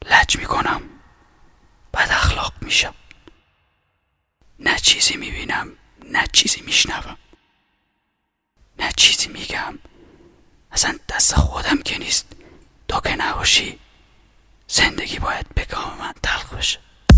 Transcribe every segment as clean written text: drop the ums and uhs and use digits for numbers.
لج میکنم، بد اخلاق میشم، نه چیزی میبینم نه چیزی میشنوم، نه چیزی میگم. اصلا دست خودم که نیست، تو که نباشی زندگی باید به کام من تلخ بشه.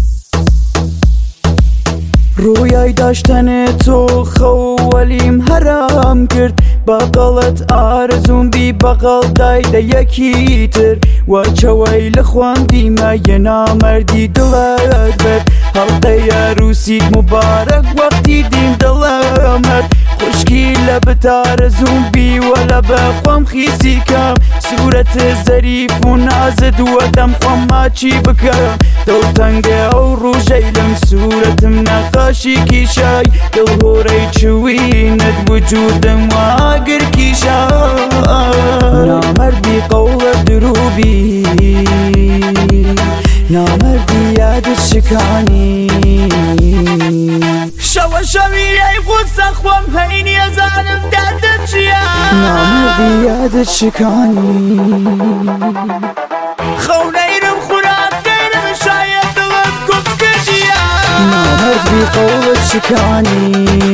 رویای داشتن تو خولیم حرام کرد، بەقەڵت ئارزوم بی بەقەڵ دایدە یەکی تر، وەچەوەی لە خواندیمە یە نامەردی دڵت برد، هەڵقەی عروسیت مبارەک وەقتی دیم دڵەمەرد، خوشکی لە بتارەزوم بیوە لە بەخوام خیسی کەم، سوورەت زەریف و نازت وەدەم خۆم ماچی بکەم، دڵتەنگە ئەو ڕوژەی لەم سوورەتم نەقاشی کیشای، دڵهۆرەی چوینت وجودم واگر کیشای، نامەردی قەوڵە دروبی، نامەردی یادت شکانی، شەوە شەوی ئەی قوسە خۆم هەینی ئەزانم دەردت چییە، نامەردی یادت شکانی، خەونەیرم خوراکەیرم شایەت دڵم کوف کردیە، نامەردی قەوڵت شکانی،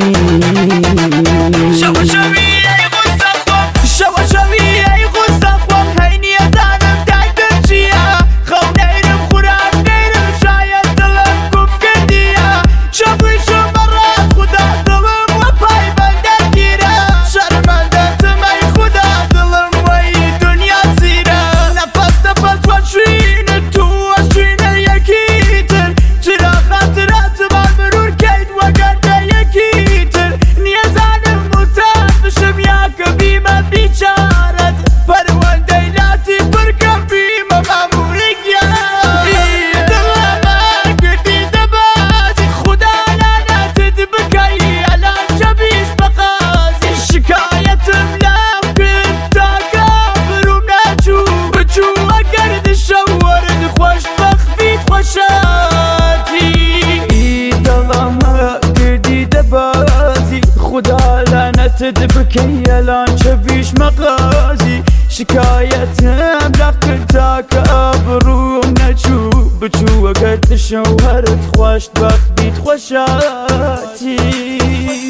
شەوە شەوی ئەی قوسە خۆم، شەوە شەوی ئەی قوسە خۆم هەینی ئەزانم دەردت چییە، خەونەیرم خوراکەیرم شایەت دڵم کوف کردیە، چەپویشم بەڕاست خودا دڵم وە پایبەندت گیرە، شەرمەندەتم ئەی خودا دڵم وەی دونیا چیرە، نەفەس نەفەس وە شوینت تو وە شوینە یەکیتر، چرا خاتراتمان مرور کەیت وەگەردە یەکیتر، نیەزانم وتان بشم یاکە بیمە بیچارەت، پەروەندەی لاتی پڕکە بیمە مەموریگیە، دڵەمە کردی دەبازی خودا لانەتت بکەی ئەلان چەبیش بەقازی، شکایەتم لەم کرد تاکە بروم نەچوو بچوو ئەگەرد شەوەرد خۆشبەختیت خۆشەتی، دڵەمە کردی دەبازی خودا لانەتت بکەی ئەلان چەبیش مەقازی، شکایەتم لە کرد تاکە بروم نەچوو بچوو ئەگەرد شەوەرد خۆشبەختیت خۆشەتی.